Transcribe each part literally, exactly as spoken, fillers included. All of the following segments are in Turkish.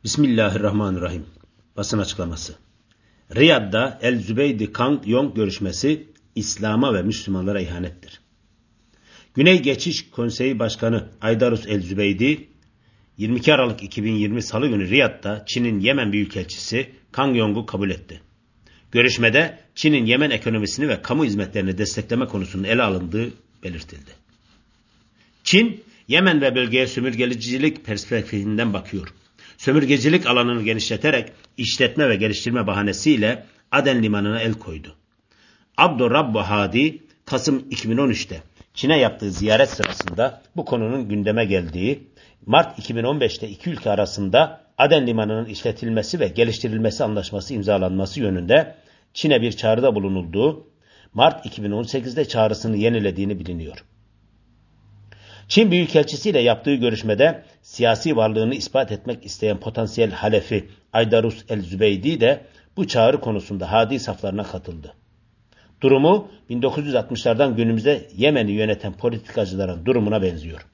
Bismillahirrahmanirrahim. Basın açıklaması. Riyad'da El-Zübeydi Kang Yong görüşmesi İslam'a ve Müslümanlara ihanettir. Güney Geçiş Konseyi Başkanı Aydarus El-Zübeydi, yirmi iki Aralık iki bin yirmi Salı günü Riyad'da Çin'in Yemen Büyükelçisi Kang Yong'u kabul etti. Görüşmede Çin'in Yemen ekonomisini ve kamu hizmetlerini destekleme konusunun ele alındığı belirtildi. Çin, Yemen ve bölgeye sömürgecilik perspektifinden bakıyor. Sömürgecilik alanını genişleterek işletme ve geliştirme bahanesiyle Aden Limanı'na el koydu. Abdurrabbu Hadi, Kasım iki bin on üç'te Çin'e yaptığı ziyaret sırasında bu konunun gündeme geldiği, Mart iki bin on beş'te iki ülke arasında Aden Limanı'nın işletilmesi ve geliştirilmesi anlaşması imzalanması yönünde Çin'e bir çağrıda bulunulduğu, Mart iki bin on sekiz'de çağrısını yenilediğini biliniyor. Çin Büyükelçisi ile yaptığı görüşmede siyasi varlığını ispat etmek isteyen potansiyel halefi Aydarus El-Zübeydi de bu çağrı konusunda Hadi saflarına katıldı. Durumu bin dokuz yüz altmış'lardan günümüzde Yemen'i yöneten politikacıların durumuna benziyor.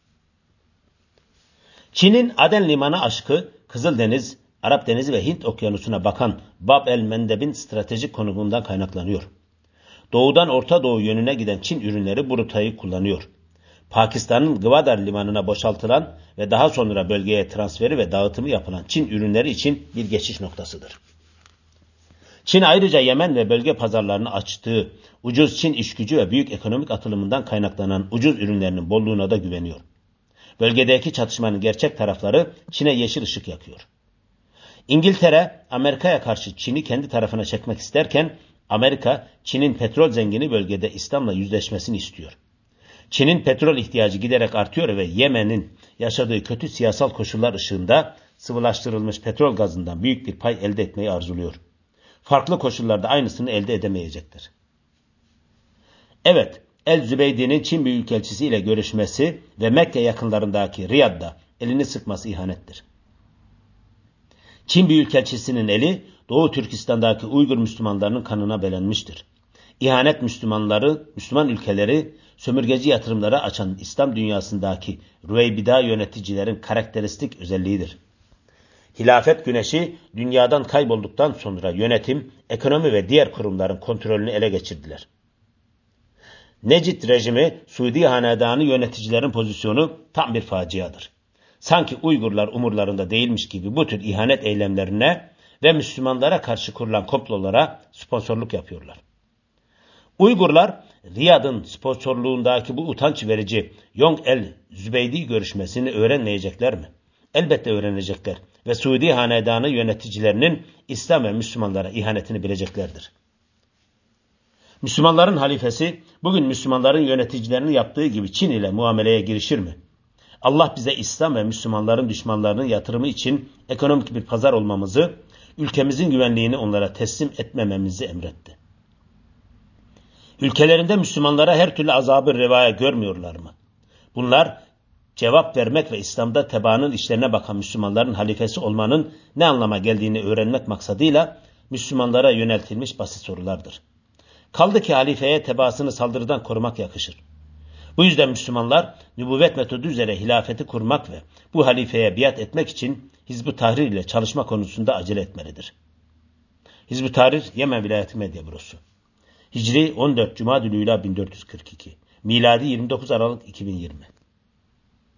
Çin'in Aden Limanı aşkı Kızıldeniz, Arap Denizi ve Hint Okyanusu'na bakan Bab el-Mendeb'in stratejik konumundan kaynaklanıyor. Doğudan Orta Doğu yönüne giden Çin ürünleri bu rotayı kullanıyor. Pakistan'ın Gwadar limanına boşaltılan ve daha sonra bölgeye transferi ve dağıtımı yapılan Çin ürünleri için bir geçiş noktasıdır. Çin ayrıca Yemen ve bölge pazarlarını açtığı ucuz Çin işgücü ve büyük ekonomik atılımından kaynaklanan ucuz ürünlerinin bolluğuna da güveniyor. Bölgedeki çatışmanın gerçek tarafları Çin'e yeşil ışık yakıyor. İngiltere, Amerika'ya karşı Çin'i kendi tarafına çekmek isterken Amerika, Çin'in petrol zengini bölgede İslam'la yüzleşmesini istiyor. Çin'in petrol ihtiyacı giderek artıyor ve Yemen'in yaşadığı kötü siyasal koşullar ışığında sıvılaştırılmış petrol gazından büyük bir pay elde etmeyi arzuluyor. Farklı koşullarda aynısını elde edemeyecektir. Evet, El-Zübeydi'nin Çin Büyükelçisi ile görüşmesi ve Mekke yakınlarındaki Riyad'da elini sıkması ihanettir. Çin Büyükelçisi'nin eli Doğu Türkistan'daki Uygur Müslümanlarının kanına belenmiştir. İhanet Müslümanları, Müslüman ülkeleri, sömürgeci yatırımlara açan İslam dünyasındaki Rüveybida yöneticilerin karakteristik özelliğidir. Hilafet güneşi dünyadan kaybolduktan sonra yönetim, ekonomi ve diğer kurumların kontrolünü ele geçirdiler. Necid rejimi, Suudi hanedanı yöneticilerin pozisyonu tam bir faciadır. Sanki Uygurlar umurlarında değilmiş gibi bu tür ihanet eylemlerine ve Müslümanlara karşı kurulan komplolara sponsorluk yapıyorlar. Uygurlar, Riyad'ın sponsorluğundaki bu utanç verici Yong el-Zübeydi görüşmesini öğrenmeyecekler mi? Elbette öğrenecekler ve Suudi hanedanı yöneticilerinin İslam ve Müslümanlara ihanetini bileceklerdir. Müslümanların halifesi bugün Müslümanların yöneticilerinin yaptığı gibi Çin ile muameleye girişir mi? Allah bize İslam ve Müslümanların düşmanlarının yatırımı için ekonomik bir pazar olmamızı, ülkemizin güvenliğini onlara teslim etmememizi emretti. Ülkelerinde Müslümanlara her türlü azabı revaya görmüyorlar mı? Bunlar cevap vermek ve İslam'da tebaanın işlerine bakan Müslümanların halifesi olmanın ne anlama geldiğini öğrenmek maksadıyla Müslümanlara yöneltilmiş basit sorulardır. Kaldı ki halifeye tebaasını saldırıdan korumak yakışır. Bu yüzden Müslümanlar nübüvvet metodu üzere hilafeti kurmak ve bu halifeye biat etmek için Hizb-ı Tahrir ile çalışma konusunda acele etmelidir. Hizb-ı Tahrir Yemen Vilayeti Medya Bürosu. Hicri on dört Cumadülü'yle bin dört yüz kırk iki. Miladi yirmi dokuz Aralık iki bin yirmi.